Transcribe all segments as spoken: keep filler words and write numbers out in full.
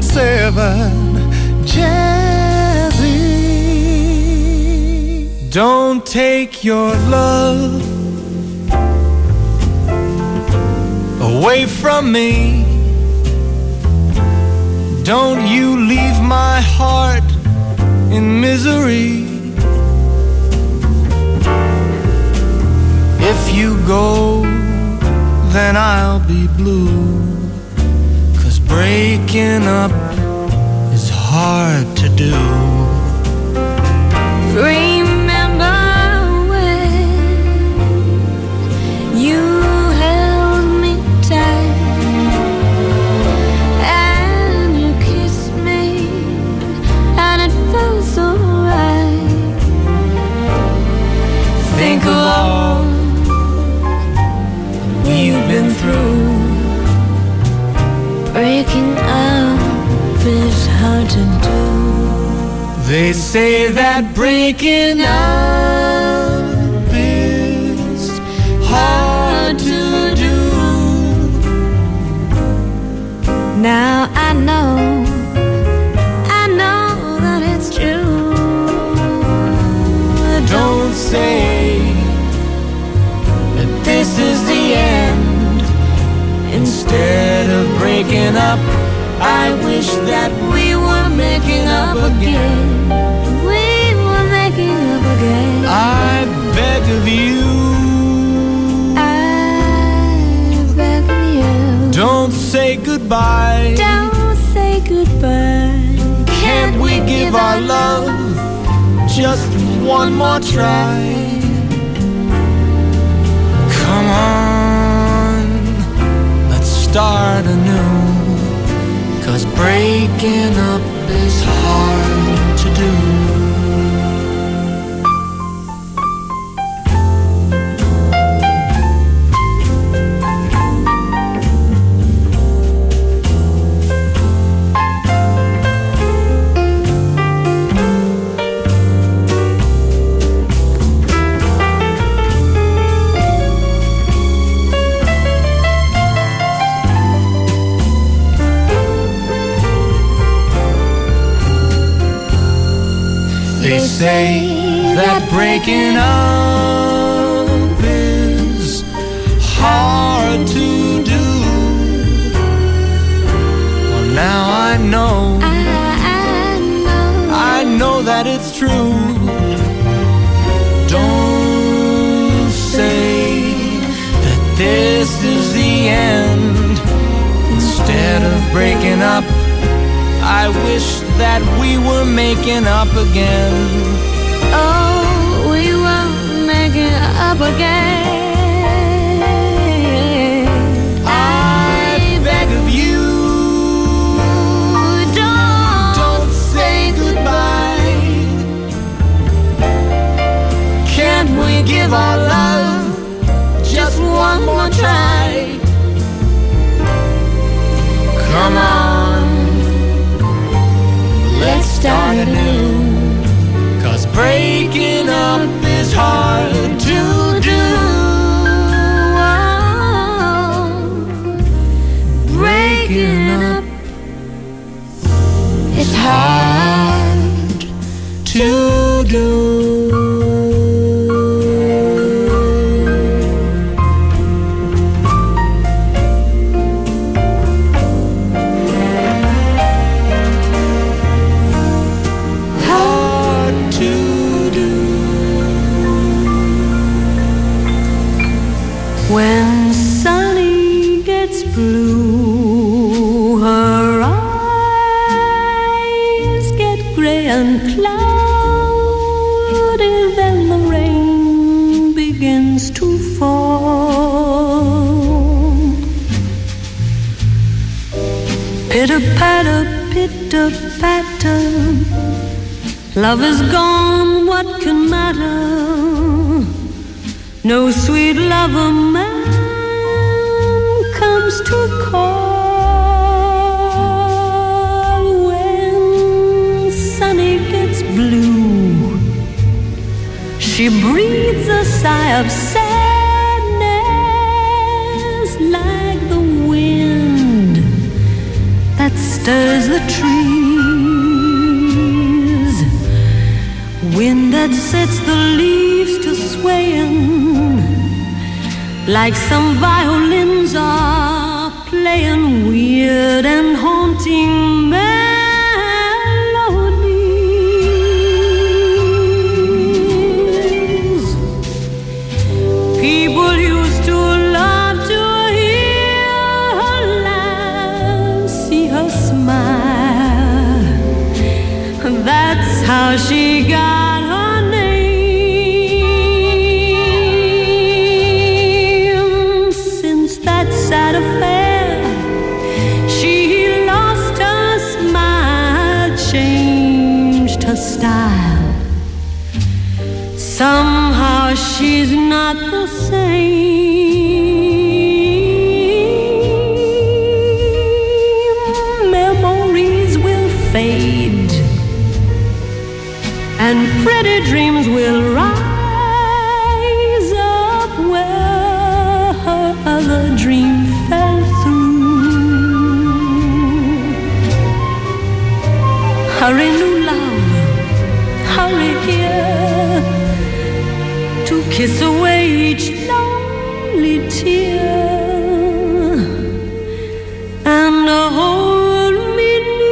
seven, Jazzy. Don't take your love away from me. Don't you leave my heart in misery. If you go, then I'll be blue, 'cause breaking up is hard to do. Remember when you held me tight and you kissed me and it felt so right. Think of all we've been through. Breaking up is hard to do. They say that breaking up is hard to do. Now I know, I know that it's true. Don't say that this is the end. Instead of breaking up, I wish that we were making up again. We were making up again. I beg of you, I beg of you. don't say goodbye. Don't say goodbye. Can't we give our love just one more try? Come on, let's start anew, 'cause breaking up is hard to do. They say that breaking up is hard to do. Well, now I know, I, I know, I know that it's true. Don't say that this is the end. Instead of breaking up, I wish that we were making up again. Oh, we were making up again. I beg of you, don't, don't say goodbye. Can't we give our love just one more try? Come on, let's start anew, 'cause breaking up is hard to do. oh, breaking up is hard to do. When Sunny gets blue, her eyes get gray and cloudy, then the rain begins to fall. Pitter-patter, pitter-patter, love is gone, what can matter? No sweet lover man comes to call. When Sunny gets blue, she breathes a sigh of sadness, like the wind that stirs the trees, wind that sets the leaves to swaying, like some violins are playing weird and haunting melodies. People used to love to hear her laugh, see her smile. That's how she got her name. Since that sad affair, she lost her smile, changed her style. Somehow she's not the same. Memories will fade, and pretty dreams will rise up where her other dream fell through. Hurry, new love, hurry here to kiss away each lonely tear and hold me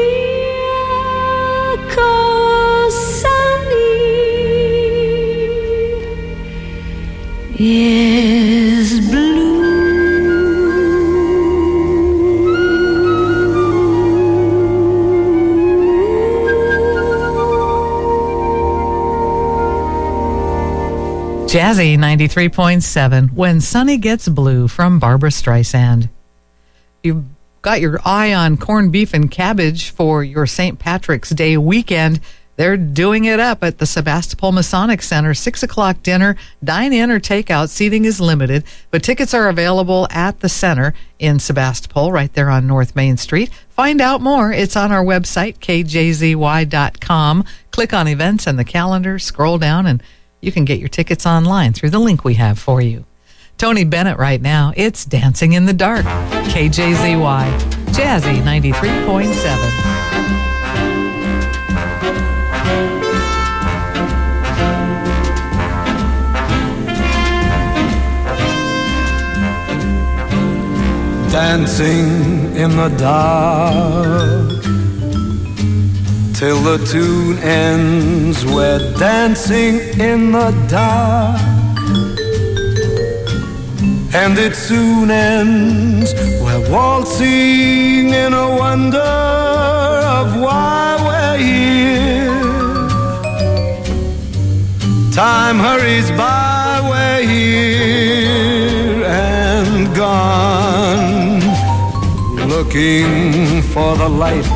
near, 'cause Sunny is blue. Jazzy ninety-three point seven, When Sunny Gets Blue, from Barbra Streisand. You've got your eye on corned beef and cabbage for your Saint Patrick's Day weekend. They're doing it up at the Sebastopol Masonic Center. Six o'clock dinner, dine-in or takeout. Seating is limited, but tickets are available at the center in Sebastopol, right there on North Main Street. Find out more. It's on our website, k j z y dot com. Click on events and the calendar, scroll down, and you can get your tickets online through the link we have for you. Tony Bennett right now. It's Dancing in the Dark. K J Z Y, Jazzy ninety-three point seven. Dancing in the dark till the tune ends. We're dancing in the dark, and it soon ends. We're waltzing in a wonder of why we're here. Time hurries by, we're here and gone, looking for the light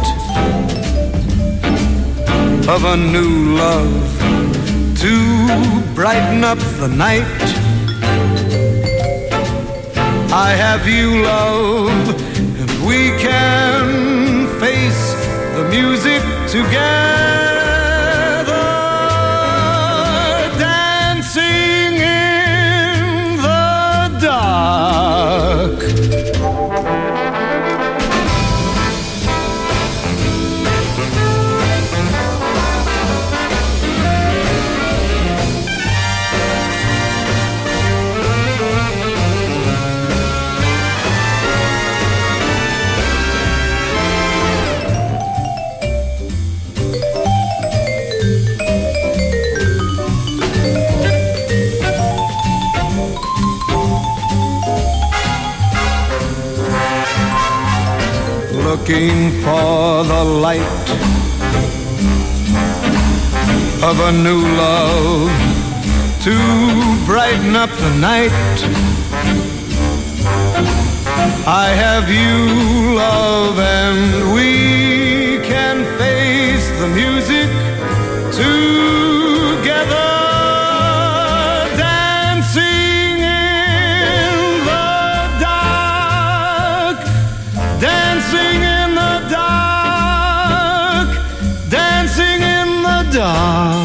of a new love to brighten up the night. I have you, love, and we can face the music together, dancing in the dark. Looking for the light of a new love to brighten up the night. I have you, love, and we can face the music together, dancing in the dark, dancing in the dark, dancing in the dark.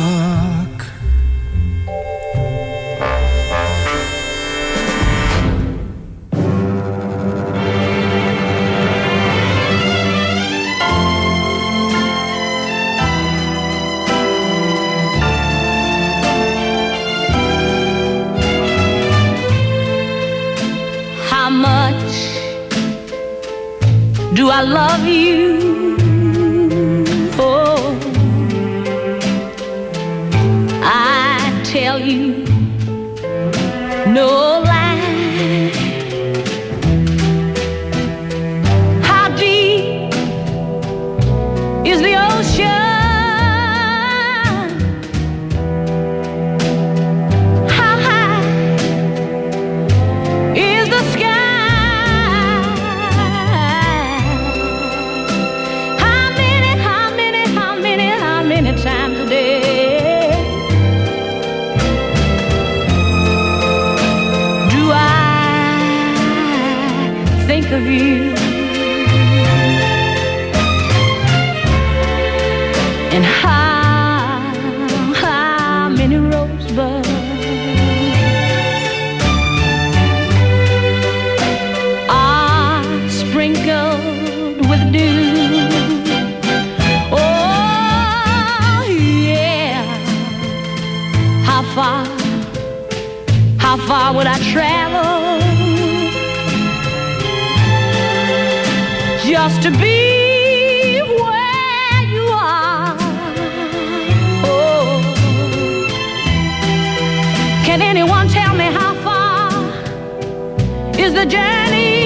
do I love you? Oh, I tell you no lie. How deep is the ocean? How high is the sky? How many, how many, how many, how many times a day do I think of you? And how, how many rosebuds are sprinkled with dew? Oh, yeah. How far, how far would I travel just to be where you are? Oh, can anyone tell me how far is the journey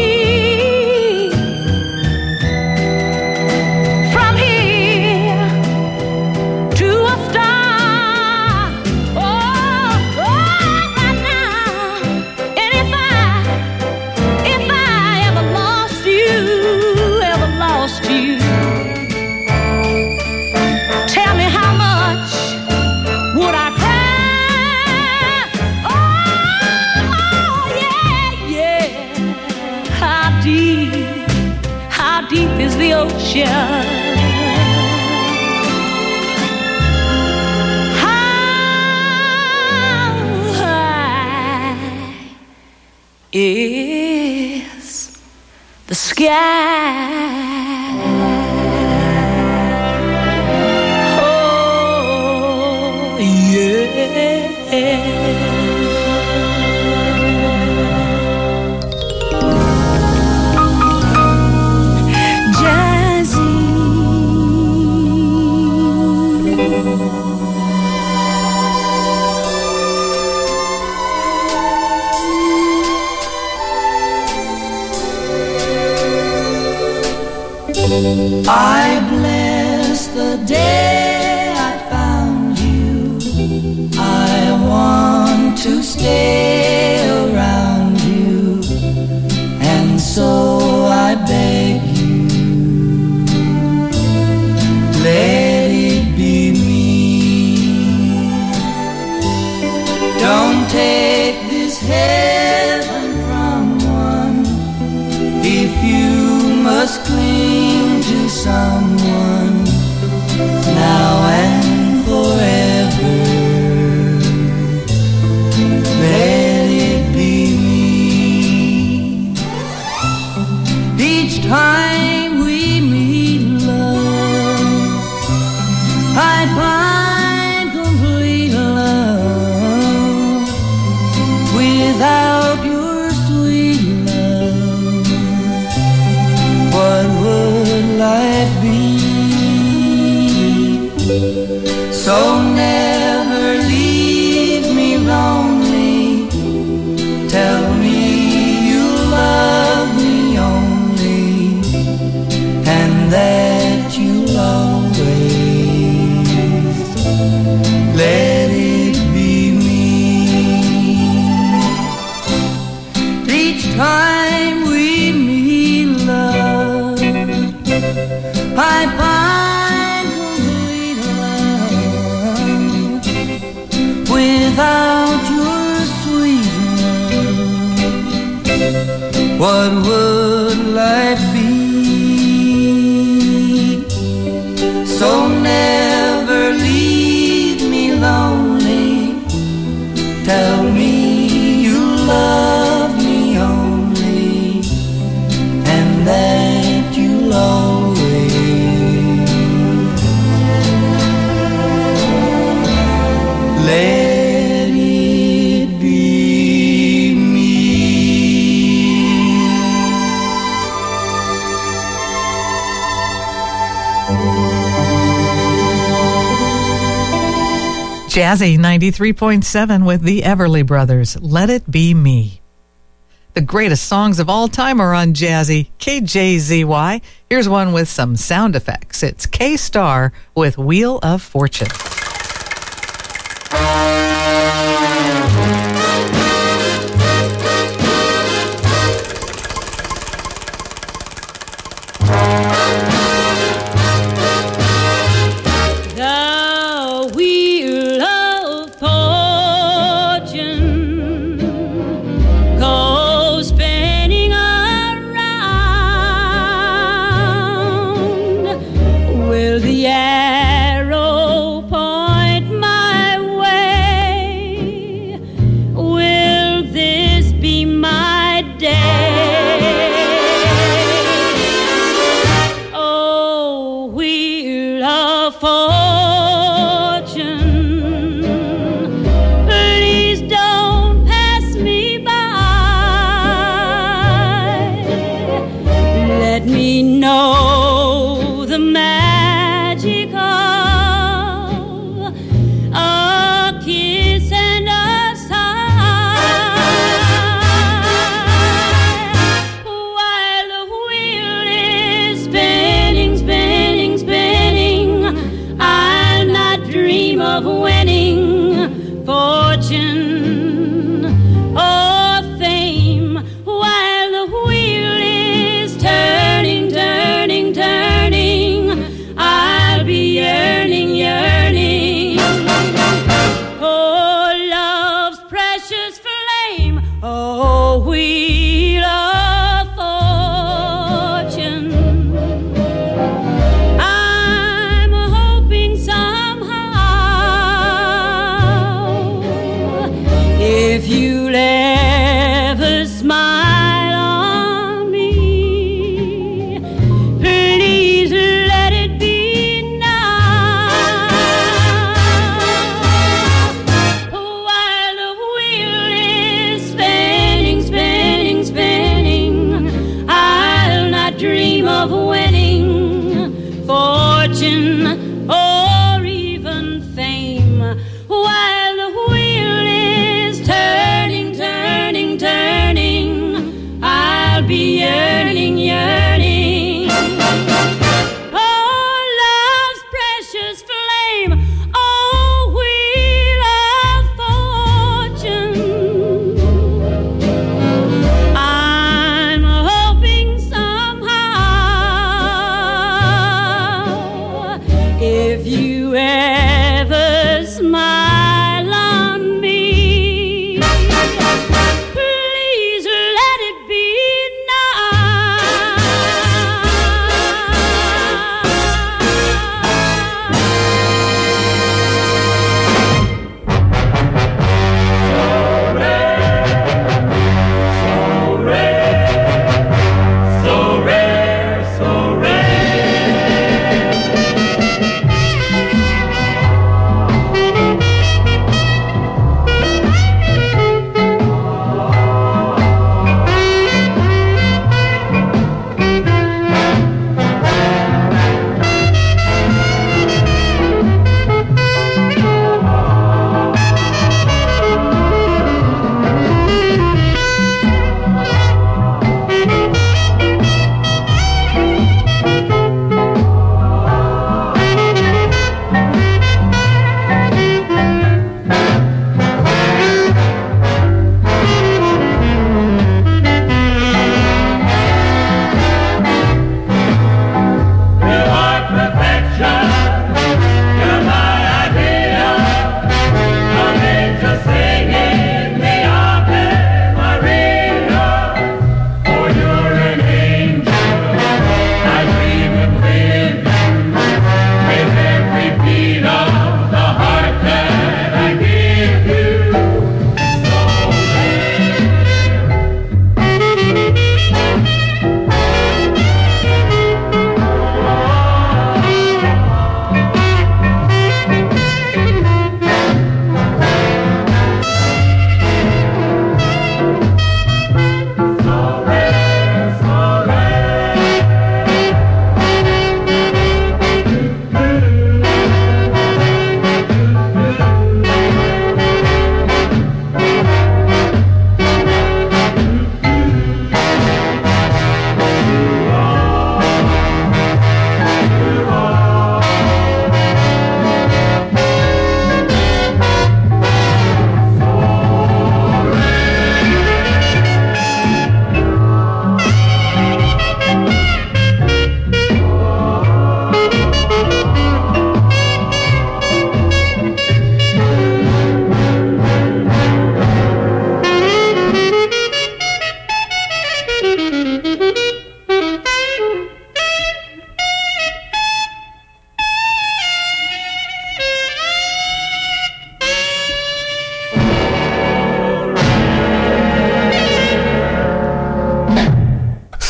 from here to a star? Oh, oh, right now. And if I, if I ever lost you, ever lost you, tell me how much would I cry? Oh, yeah, yeah. How deep, how deep is the ocean? How high is the sky? Oh, yeah. I bless the day I found you. I want to stay around you, and so I beg you, let it be me. Don't take this heaven from one if you must cling to someone now and forever. Let it be me. Each time we meet, love, I find complete love without your sweet love. What would life be? So never leave me lonely. Tell me you love me only, and that you'll always let it be me. Each time we meet, love, I find complete love without your sweet love. What would life be? So never leave me lonely. Tell me you love me only, and that you'll always let it be me. Jazzy ninety-three point seven with the Everly Brothers, Let It Be Me. The greatest songs of all time are on Jazzy, K J Z Y. Here's one with some sound effects. It's K-Star with Wheel of Fortune.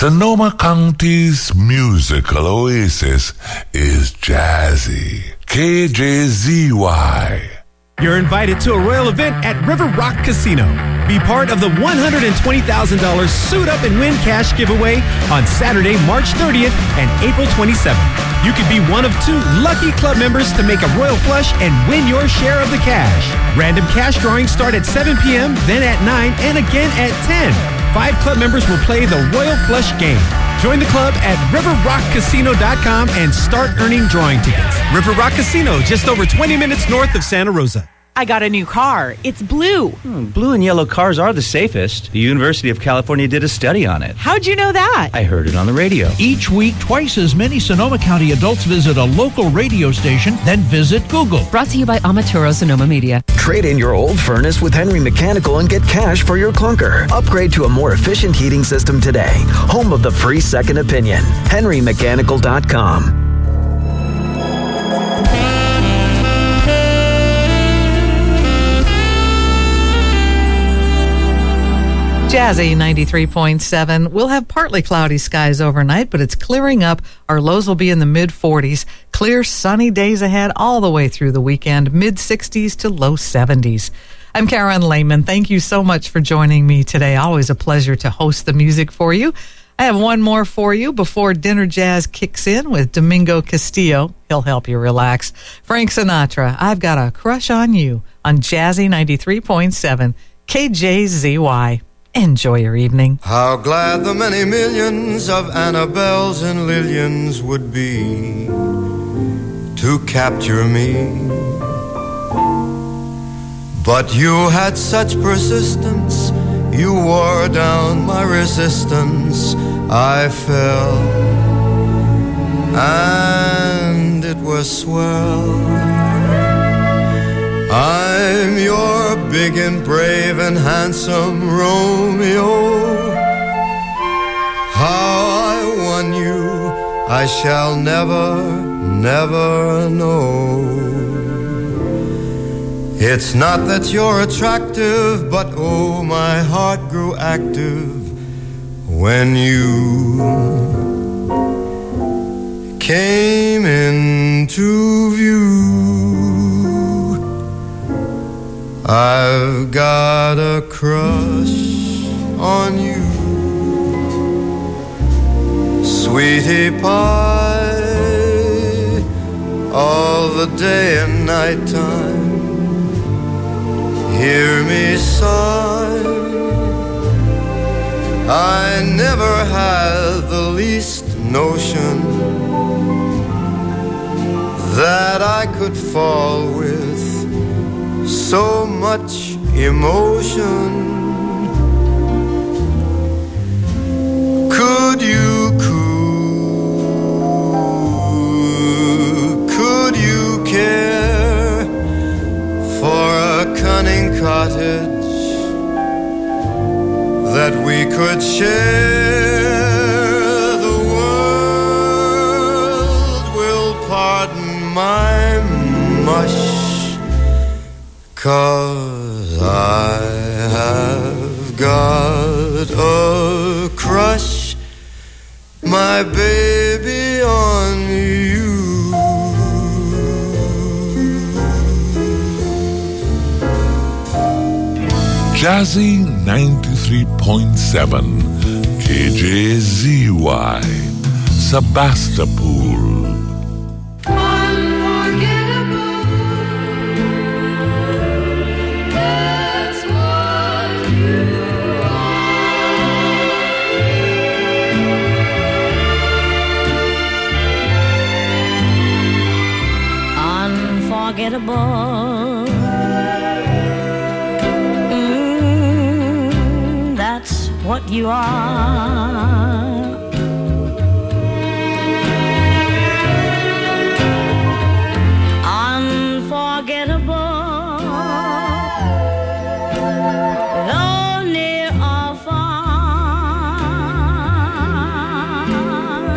Sonoma County's musical oasis is Jazzy. K J Z Y. You're invited to a royal event at River Rock Casino. Be part of the one hundred twenty thousand dollars Suit Up and Win cash giveaway on Saturday, March thirtieth and April twenty-seventh. You could be one of two lucky club members to make a royal flush and win your share of the cash. Random cash drawings start at seven p.m., then at nine, and again at ten. Five club members will play the Royal Flush game. Join the club at river rock casino dot com and start earning drawing tickets. River Rock Casino, just over twenty minutes north of Santa Rosa. I got a new car. It's blue. Hmm, blue and yellow cars are the safest. The University of California did a study on it. How'd you know that? I heard it on the radio. Each week, twice as many Sonoma County adults visit a local radio station than visit Google. Brought to you by Amaturo Sonoma Media. Trade in your old furnace with Henry Mechanical and get cash for your clunker. Upgrade to a more efficient heating system today. Home of the free second opinion. henry mechanical dot com. Jazzy ninety-three point seven. We'll have partly cloudy skies overnight, but it's clearing up. Our lows will be in the mid forties. Clear, sunny days ahead all the way through the weekend, mid sixties to low seventies. I'm Karen Lehman. Thank you so much for joining me today. Always a pleasure to host the music for you. I have one more for you before dinner jazz kicks in with Domingo Castillo. He'll help you relax. Frank Sinatra, I've Got a Crush on You on Jazzy ninety-three point seven K J Z Y. Enjoy your evening. How glad the many millions of Annabelles and Lillians would be to capture me. But you had such persistence, you wore down my resistance. I fell, and it was swell. I'm your big and brave and handsome Romeo. How I won you, I shall never, never know. It's not that you're attractive, but oh, my heart grew active when you came into view. I've got a crush on you, sweetie pie, all the day and night time. Hear me sigh, I never had the least notion that I could fall with so much emotion. Could you coo, could you care for a cunning cottage that we could share? The world will pardon my mush, 'cause I have got a crush, my baby, on you. Jazzy ninety-three point seven K J Z Y, Sebastopol. Unforgettable. Mm, that's what you are. Unforgettable. Though near or far.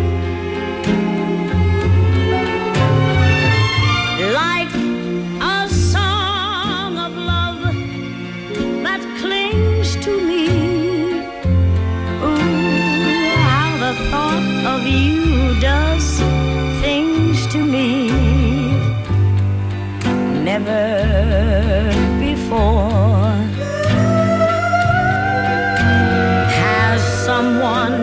Like a song of love that clings to me. Ooh, before. Has someone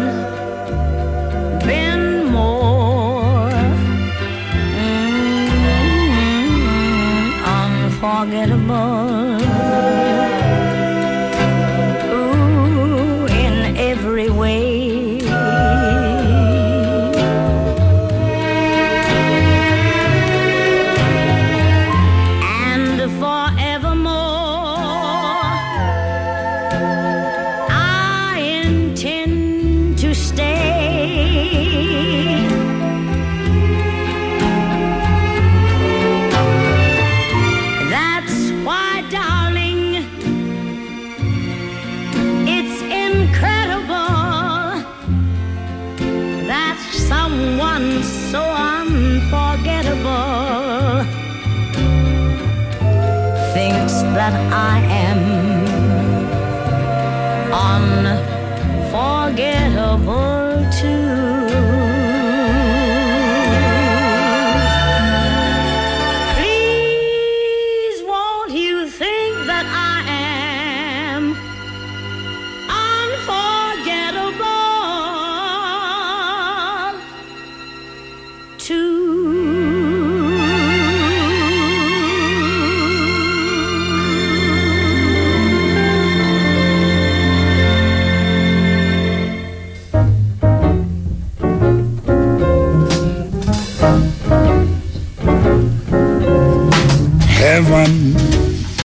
been more mm, unforgettable? Ooh, in every way. So unforgettable thinks that I am unforgettable too.